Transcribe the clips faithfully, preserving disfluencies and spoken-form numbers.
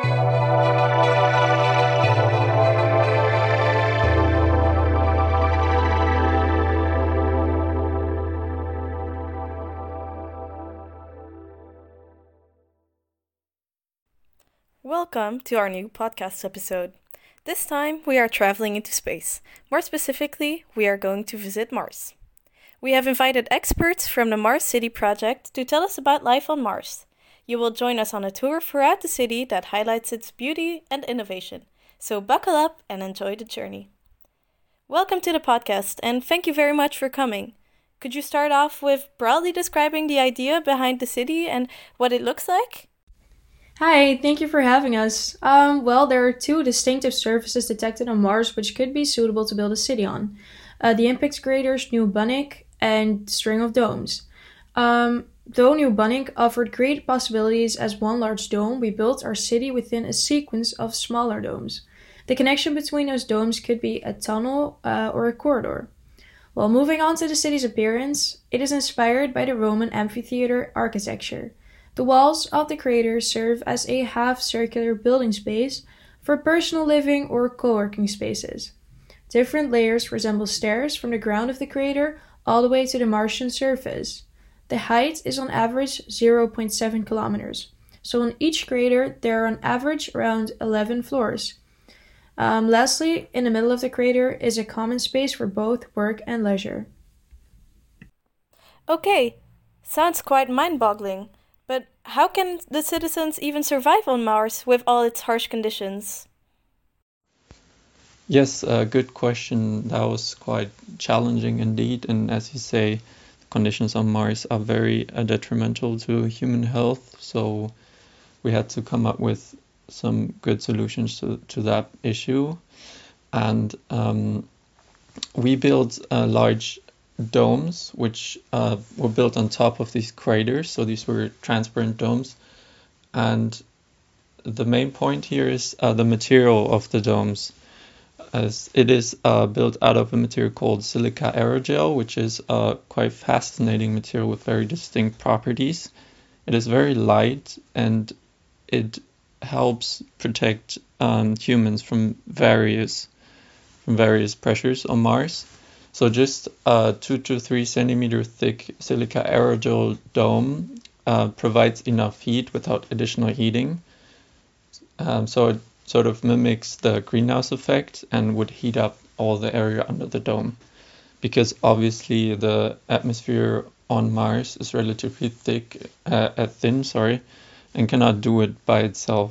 Welcome to our new podcast episode. This time we are traveling into space. More specifically, we are going to visit Mars. We have invited experts from the Mars City project to tell us about life on Mars. You will join us on a tour throughout the city that highlights its beauty and innovation. So buckle up and enjoy the journey. Welcome to the podcast and thank you very much for coming. Could you start off with broadly describing the idea behind the city and what it looks like? Hi, thank you for having us. Um, well, there are two distinctive surfaces detected on Mars which could be suitable to build a city on. Uh, the impact craters New Bunnik and String of Domes. Um, though New Bunnik offered great possibilities as one large dome, we built our city within a sequence of smaller domes. The connection between those domes could be a tunnel uh, or a corridor. Well, moving on to the city's appearance, it is inspired by the Roman amphitheater architecture. The walls of the crater serve as a half-circular building space for personal living or co-working spaces. Different layers resemble stairs from the ground of the crater all the way to the Martian surface. The height is on average zero point seven kilometers. So on each crater there are on average around eleven floors. Um, lastly, in the middle of the crater is a common space for both work and leisure. Okay, sounds quite mind-boggling. But how can the citizens even survive on Mars with all its harsh conditions? Yes, a good question. That was quite challenging indeed. And as you say, the conditions on Mars are very uh, detrimental to human health. So we had to come up with some good solutions to, to that issue. And um, we built a large domes which uh, were built on top of these craters, so these were transparent domes, and the main point here is uh, the material of the domes, as it is uh, built out of a material called silica aerogel, which is a quite fascinating material with very distinct properties. It is very light and it helps protect um, humans from various from various pressures on Mars. So just a two to three centimeter thick silica aerogel dome uh, provides enough heat without additional heating. Um, so it sort of mimics the greenhouse effect and would heat up all the area under the dome. Because obviously the atmosphere on Mars is relatively thick, uh, uh, thin, sorry, and cannot do it by itself.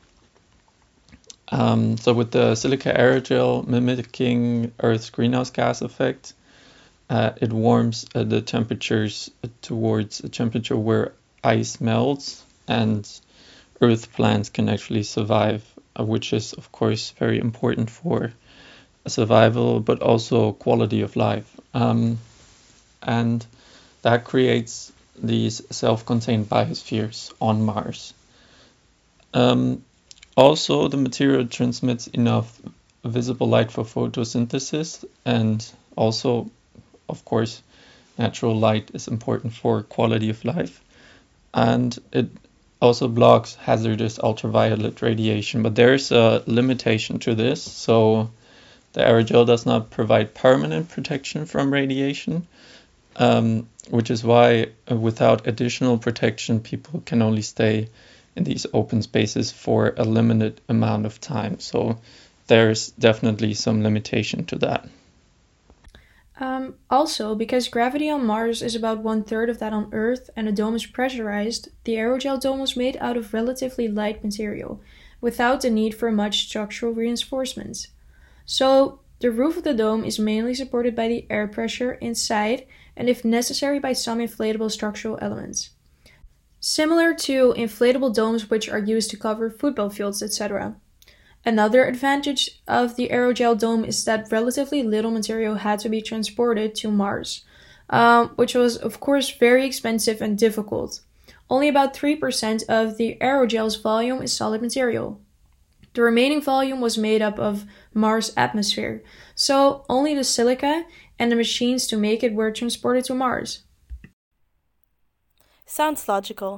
Um, so with the silica aerogel mimicking Earth's greenhouse gas effect, uh, it warms uh, the temperatures towards a temperature where ice melts and Earth plants can actually survive, uh, which is of course very important for survival, but also quality of life. Um, and that creates these self-contained biospheres on Mars. Um, Also, the material transmits enough visible light for photosynthesis, and also, of course, natural light is important for quality of life. And it also blocks hazardous ultraviolet radiation, but there's a limitation to this. So the aerogel does not provide permanent protection from radiation, um, which is why uh, without additional protection, people can only stay in these open spaces for a limited amount of time. So there's definitely some limitation to that. Um, also, because gravity on Mars is about one third of that on Earth and the dome is pressurized, the aerogel dome was made out of relatively light material, without the need for much structural reinforcements. So the roof of the dome is mainly supported by the air pressure inside and if necessary by some inflatable structural elements. Similar to inflatable domes which are used to cover football fields, et cetera. Another advantage of the aerogel dome is that relatively little material had to be transported to Mars, um, which was of course very expensive and difficult. Only about three percent of the aerogel's volume is solid material. The remaining volume was made up of Mars' atmosphere, so only the silica and the machines to make it were transported to Mars. Sounds logical.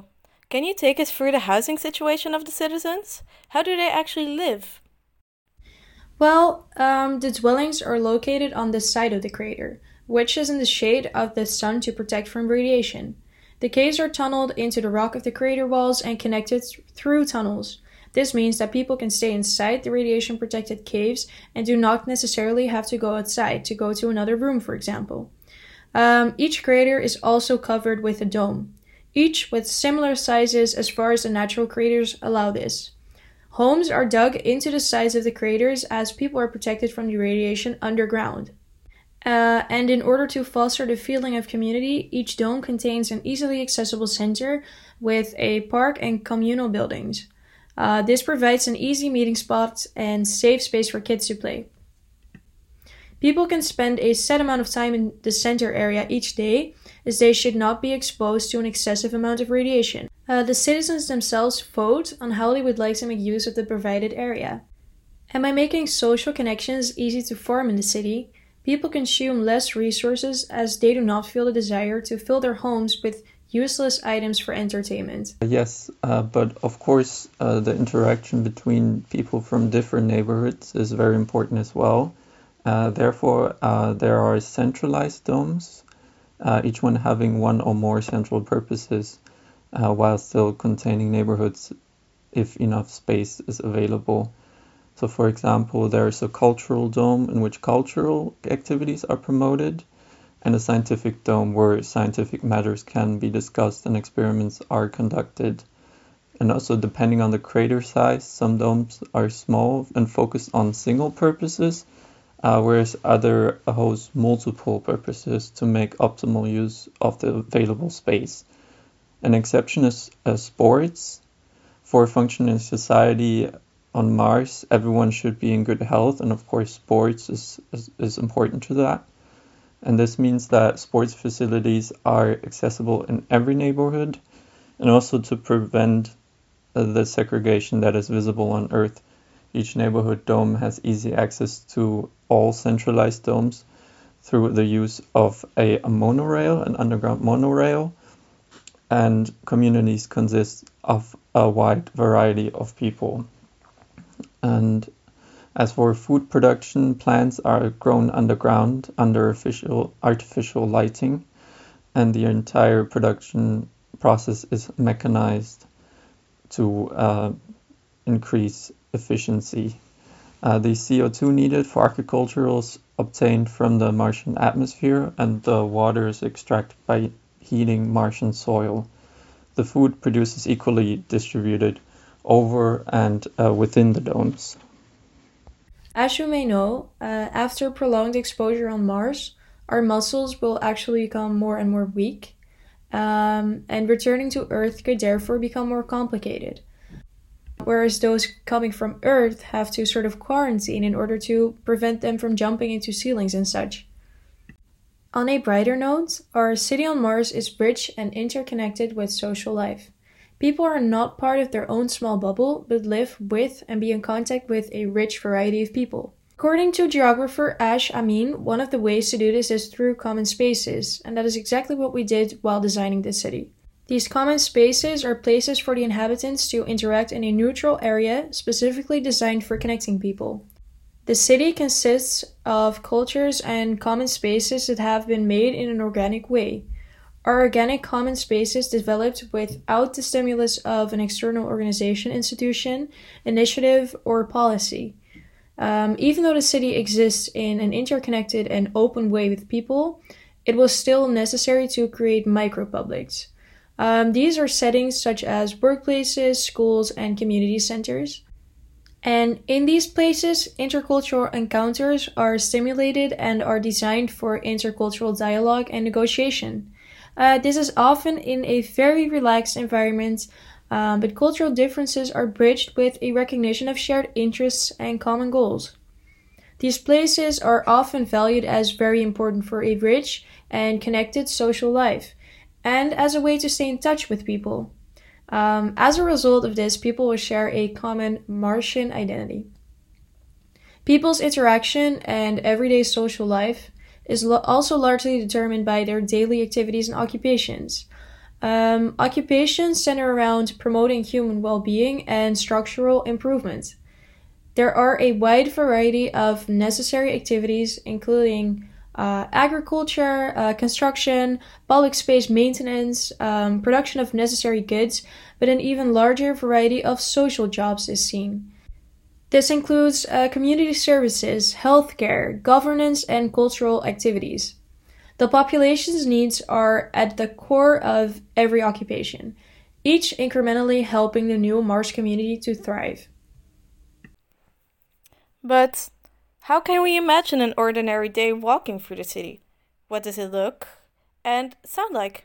Can you take us through the housing situation of the citizens? How do they actually live? Well, um, the dwellings are located on the side of the crater, which is in the shade of the sun to protect from radiation. The caves are tunneled into the rock of the crater walls and connected th- through tunnels. This means that people can stay inside the radiation-protected caves and do not necessarily have to go outside to go to another room, for example. Um, each crater is also covered with a dome, each with similar sizes as far as the natural craters allow this. Homes are dug into the sides of the craters as people are protected from the radiation underground. Uh, and in order to foster the feeling of community, each dome contains an easily accessible center with a park and communal buildings. Uh, this provides an easy meeting spot and safe space for kids to play. People can spend a set amount of time in the center area each day, as they should not be exposed to an excessive amount of radiation. Uh, the citizens themselves vote on how they would like to make use of the provided area. And by making social connections easy to form in the city, people consume less resources as they do not feel the desire to fill their homes with useless items for entertainment. Yes, uh, but of course, uh, the interaction between people from different neighborhoods is very important as well. Uh, therefore, uh, there are centralized domes, uh, each one having one or more central purposes, uh, while still containing neighborhoods if enough space is available. So, for example, there's a cultural dome in which cultural activities are promoted, and a scientific dome where scientific matters can be discussed and experiments are conducted. And also, depending on the crater size, some domes are small and focused on single purposes, uh, whereas other host multiple purposes to make optimal use of the available space. An exception is uh, sports. For a functioning society on Mars, everyone should be in good health, and of course sports is, is, is important to that. And this means that sports facilities are accessible in every neighborhood, and also to prevent uh, the segregation that is visible on Earth. Each neighborhood dome has easy access to all centralized domes through the use of a, a monorail, an underground monorail, and communities consist of a wide variety of people. And as for food production, plants are grown underground under artificial, artificial lighting, and the entire production process is mechanized to uh, increase efficiency. Uh, the C O two needed for agriculture is obtained from the Martian atmosphere, and the water is extracted by heating Martian soil. The food produced is equally distributed over and uh, within the domes. As you may know, uh, after prolonged exposure on Mars, our muscles will actually become more and more weak, um, and returning to Earth could therefore become more complicated. Whereas those coming from Earth have to sort of quarantine in order to prevent them from jumping into ceilings and such. On a brighter note, our city on Mars is rich and interconnected with social life. People are not part of their own small bubble, but live with and be in contact with a rich variety of people. According to geographer Ash Amin, one of the ways to do this is through common spaces, and that is exactly what we did while designing this city. These common spaces are places for the inhabitants to interact in a neutral area specifically designed for connecting people. The city consists of cultures and common spaces that have been made in an organic way. Are organic common spaces developed without the stimulus of an external organization, institution, initiative, or policy. Um, even though the city exists in an interconnected and open way with people, it was still necessary to create micropublics. Um, these are settings such as workplaces, schools, and community centers. And in these places, intercultural encounters are stimulated and are designed for intercultural dialogue and negotiation. Uh, this is often in a very relaxed environment, um, but cultural differences are bridged with a recognition of shared interests and common goals. These places are often valued as very important for a rich and connected social life, and as a way to stay in touch with people. Um, as a result of this, people will share a common Martian identity. People's interaction and everyday social life is lo- also largely determined by their daily activities and occupations. Um, occupations center around promoting human well being and structural improvement. There are a wide variety of necessary activities, including uh, agriculture, uh, construction, public space maintenance, um, production of necessary goods, but an even larger variety of social jobs is seen. This includes uh, community services, healthcare, governance, and cultural activities. The population's needs are at the core of every occupation, each incrementally helping the new Mars community to thrive. But how can we imagine an ordinary day walking through the city? What does it look and sound like?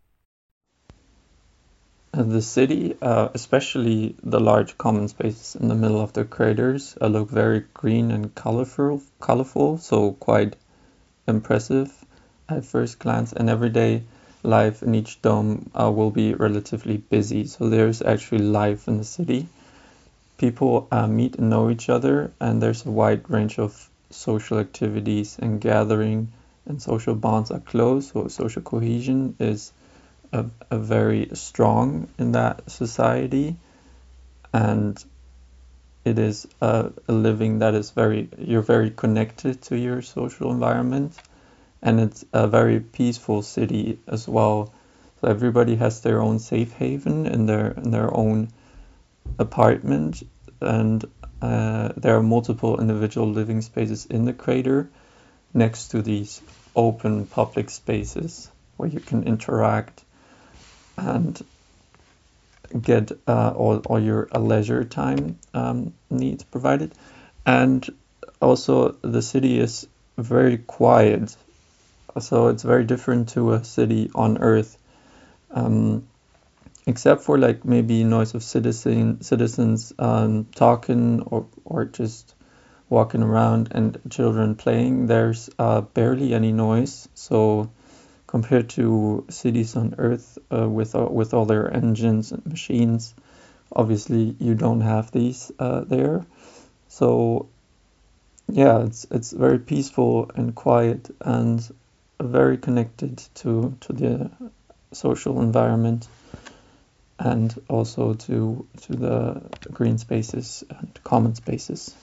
Uh, The city, uh, especially the large common spaces in the middle of the craters, uh, look very green and colorful, colorful, so quite impressive at first glance. And everyday life in each dome uh, will be relatively busy, so there's actually life in the city. People uh, meet and know each other, and there's a wide range of social activities and gathering, and social bonds are close, so social cohesion is a, a very strong in that society, and it is a, a living that is very, you're very connected to your social environment, and it's a very peaceful city as well. So everybody has their own safe haven in their in their own apartment, and uh, there are multiple individual living spaces in the crater next to these open public spaces where you can interact and get uh, all, all your uh, leisure time um, needs provided. And also the city is very quiet, so it's very different to a city on Earth. Um, except for like maybe noise of citizen citizens um, talking or or just walking around and children playing, there's uh, barely any noise. So compared to cities on Earth uh, with all, with all their engines and machines, obviously you don't have these uh, there. So yeah, it's it's very peaceful and quiet and very connected to to the social environment, and also to to the green spaces and common spaces.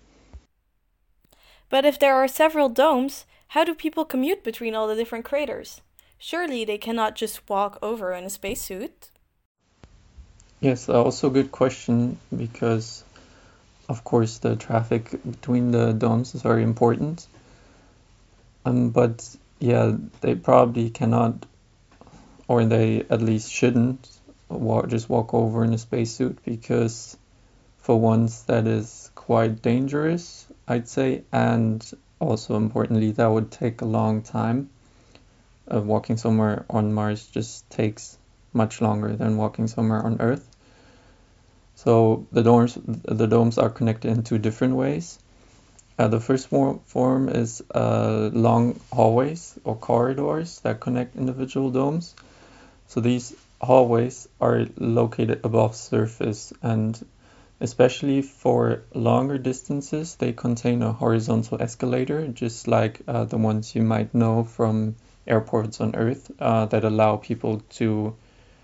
But if there are several domes, how do people commute between all the different craters? Surely they cannot just walk over in a spacesuit. Yes, also good question, because of course the traffic between the domes is very important. Um, but yeah, they probably cannot, or they at least shouldn't, walk, just walk over in a spacesuit, because for once that is quite dangerous, I'd say, and also importantly, that would take a long time. Uh, walking somewhere on Mars just takes much longer than walking somewhere on Earth. So the domes, the domes are connected in two different ways. Uh, the first form, form is uh, long hallways or corridors that connect individual domes. So these hallways are located above surface, and especially for longer distances, they contain a horizontal escalator, just like uh, the ones you might know from airports on Earth, uh, that allow people to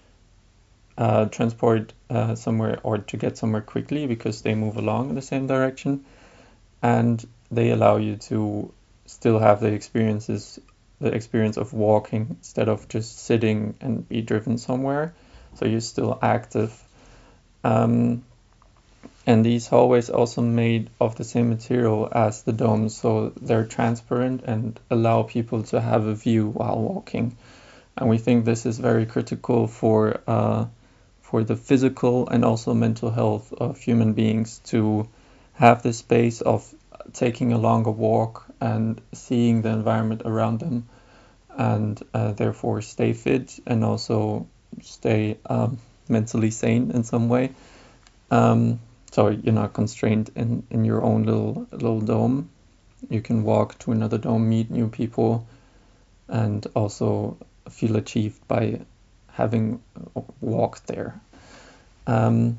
uh, transport uh, somewhere or to get somewhere quickly because they move along in the same direction, and they allow you to still have the experiences, the experience of walking instead of just sitting and be driven somewhere. So you're still active. Um, and these hallways also made of the same material as the domes, so they're transparent and allow people to have a view while walking. And we think this is very critical for uh, for the physical and also mental health of human beings, to have the space of taking a longer walk and seeing the environment around them, and uh, therefore stay fit and also stay um, mentally sane in some way. Um, so you're not constrained in, in your own little little dome. You can walk to another dome, meet new people, and also feel achieved by having walked there. Um,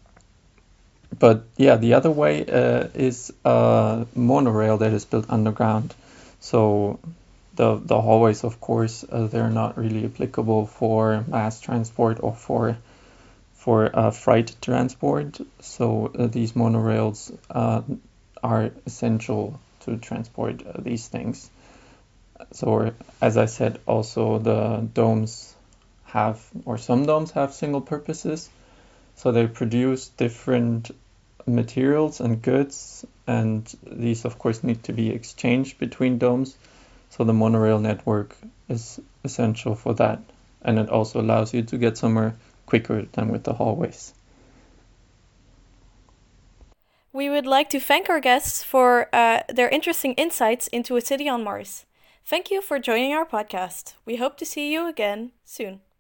but yeah, the other way uh, is a monorail that is built underground. So the the hallways, of course, uh, they're not really applicable for mass transport or for for uh, freight transport. So uh, these monorails uh, are essential to transport uh, these things. So as I said, also the domes have, or some domes have single purposes. So they produce different materials and goods, and these of course need to be exchanged between domes. So the monorail network is essential for that, and it also allows you to get somewhere quicker than with the hallways. We would like to thank our guests for uh, their interesting insights into a city on Mars. Thank you for joining our podcast. We hope to see you again soon.